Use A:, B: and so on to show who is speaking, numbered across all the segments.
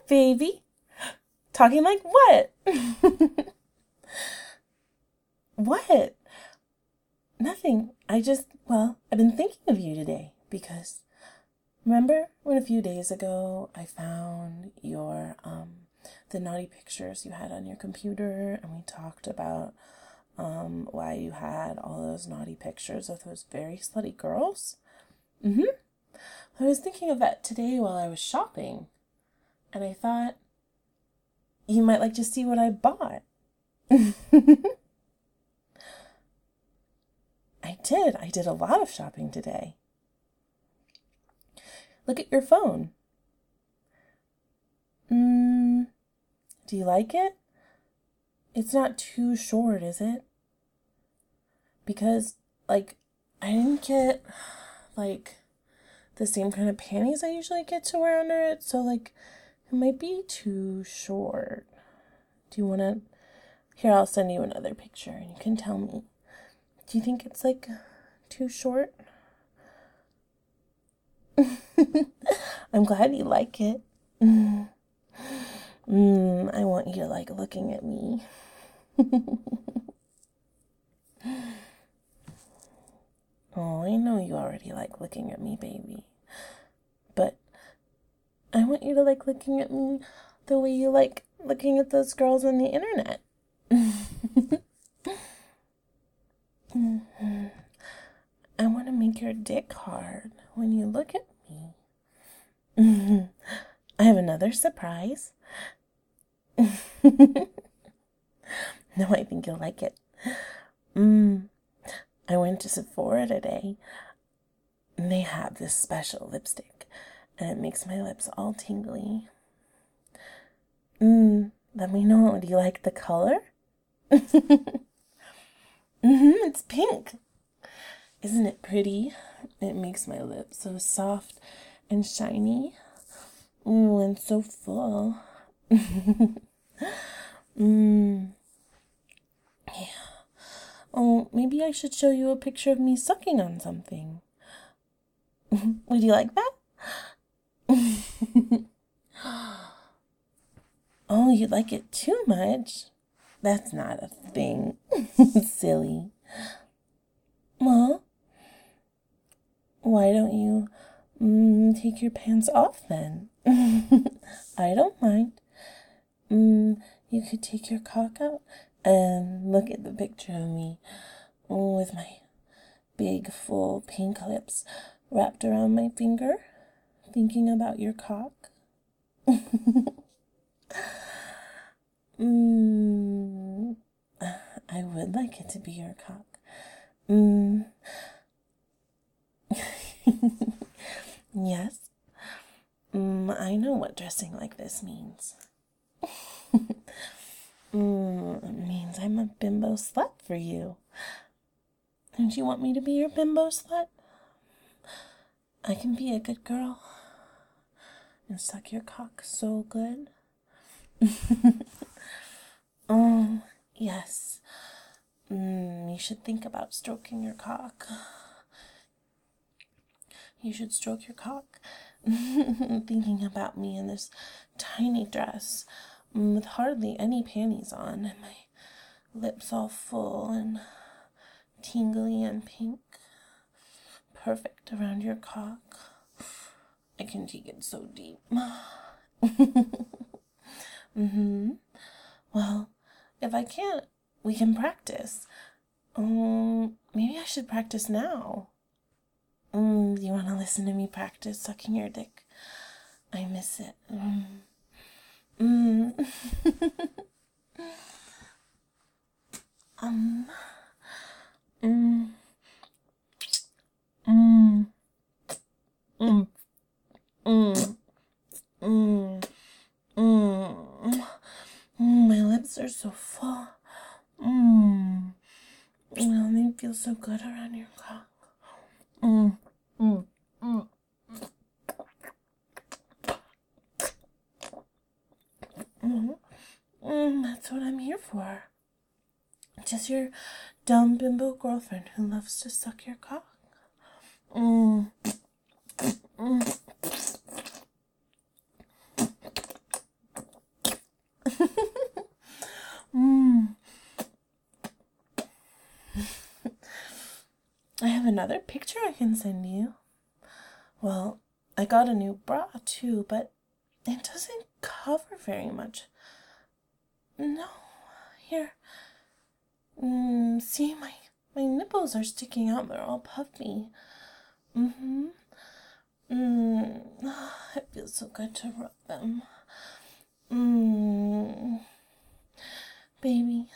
A: baby? Talking like what? What? Nothing. I've been thinking of you today because remember when a few days ago I found the naughty pictures you had on your computer and we talked about why you had all those naughty pictures of those very slutty girls? I was thinking of that today while I was shopping, and I thought you might like to see what I bought. I did. I did a lot of shopping today. Look at your phone. Do you like it? It's not too short, is it? Because, I didn't get, the same kind of panties I usually get to wear under it, so, it might be too short. Do you want to... Here, I'll send you another picture, and you can tell me. Do you think it's, too short? I'm glad you like it. I want you to like looking at me. Oh, I know you already like looking at me, baby. But I want you to like looking at me the way you like looking at those girls on the internet. I want to make your dick hard when you look at me. I have another surprise. No, I think you'll like it. I went to Sephora today, and they have this special lipstick, and it makes my lips all tingly. Let me know. Do you like the color? It's pink. Isn't it pretty? It makes my lips so soft and shiny. And so full. Yeah. Oh, maybe I should show you a picture of me sucking on something. Would you like that? Oh, you like it too much? That's not a thing. Silly. Well, why don't you take your pants off then? I don't mind. You could take your cock out and look at the picture of me with my big, full pink lips wrapped around my finger, thinking about your cock. I would like it to be your cock. Yes. I know what dressing like this means. It means I'm a bimbo slut for you. Don't you want me to be your bimbo slut? I can be a good girl and suck your cock so good. Oh, yes. You should think about stroking your cock. You should stroke your cock, thinking about me in this tiny dress with hardly any panties on and my lips all full and tingly and pink. Perfect around your cock. I can take it so deep. Well, if I can't, we can practice. Maybe I should practice now. Do you want to listen to me practice sucking your dick? I miss it. My lips are so full. They feel so good around your cock. That's what I'm here for. Just your dumb bimbo girlfriend who loves to suck your cock. I have another picture I can send you. Well, I got a new bra too, but it doesn't cover very much. No, here. See, my nipples are sticking out. They're all puffy. Mm-hmm. It feels so good to rub them. Baby,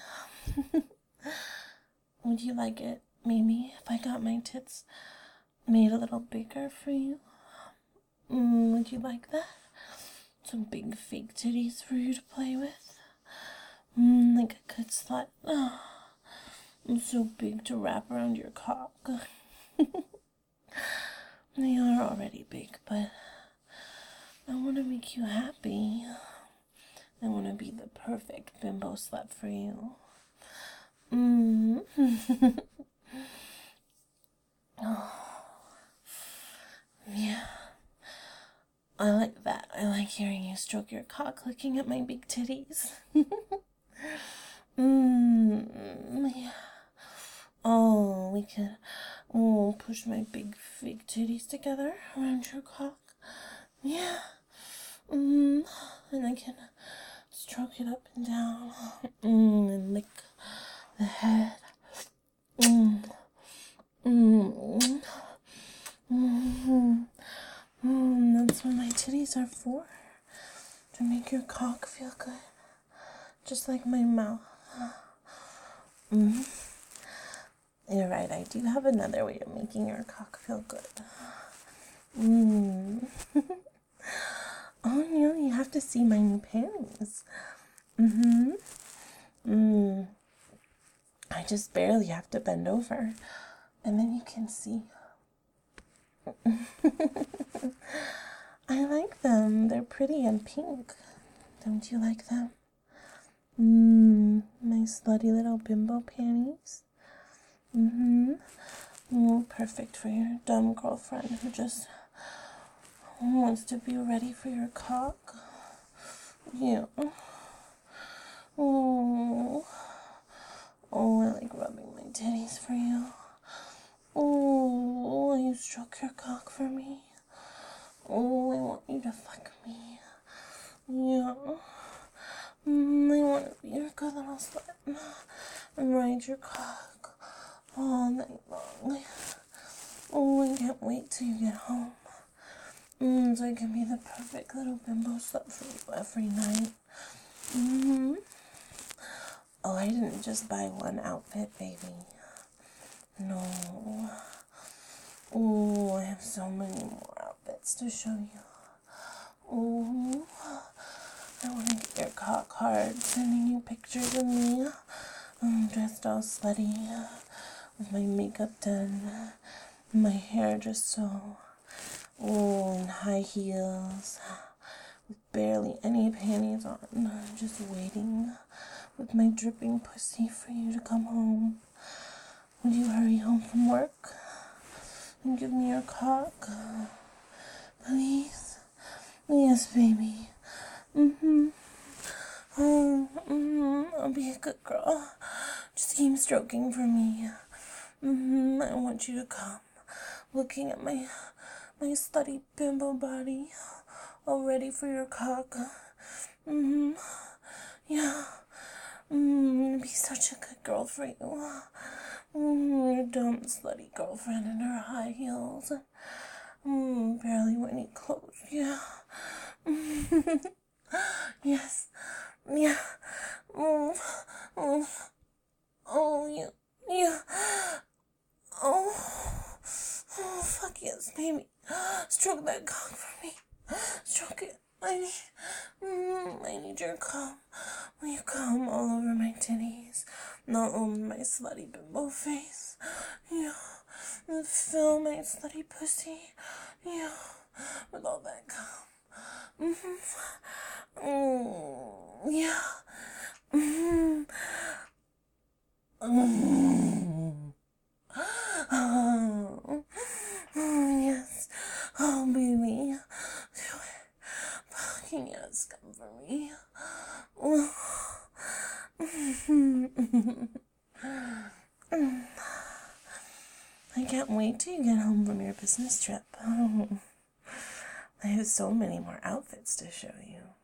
A: would you like it, maybe, if I got my tits made a little bigger for you? Would you like that? Some big fake titties for you to play with? Like a good slut. I'm so big to wrap around your cock. They are already big, but I want to make you happy. I want to be the perfect bimbo slut for you. Oh, yeah. I like that. I like hearing you stroke your cock looking at my big titties. Yeah. Oh, we could push my big fake titties together around your cock. Yeah. And I can stroke it up and down. And lick the head. That's what my titties are for. To make your cock feel good. Just like my mouth. You're right, I do have another way of making your cock feel good. Oh, no, you have to see my new panties. I just barely have to bend over. And then you can see. I like them. They're pretty and pink. Don't you like them? My slutty little bimbo panties. Perfect for your dumb girlfriend who just wants to be ready for your cock. Yeah. Oh, I like rubbing my titties for you. Oh, will you stroke your cock for me? Oh, I want you to fuck me. Yeah. I want to be your good little slut and ride your cock all night long. Oh, I can't wait till you get home. So I can be the perfect little bimbo slut for you every night. Oh, I didn't just buy one outfit, baby. No. Oh, I have so many more outfits to show you. Oh, I want to get your cock hard, sending you pictures of me. I'm dressed all slutty, with my makeup done, my hair just so, in high heels, with barely any panties on, just waiting with my dripping pussy for you to come home. Would you hurry home from work and give me your cock? Please? Yes, baby. I'll be a good girl. Just keep stroking for me. I want you to come. Looking at my slutty bimbo body. All ready for your cock. Yeah. Be such a good girl for you. Your dumb slutty girlfriend in her high heels. Barely any clothes. Yeah. Yes. Yeah. Oh, yeah. Yeah. Oh, fuck yes, baby. Stroke that cock for me. Stroke it. I need your cum. Will you come all over my titties? Not only my slutty bimbo face. Yeah. And fill my slutty pussy. Yeah. With all that cum. Yeah. Yes. Oh, baby. Do it. Fucking yes, come for me. I can't wait till you get home from your business trip. Oh, I have so many more outfits to show you.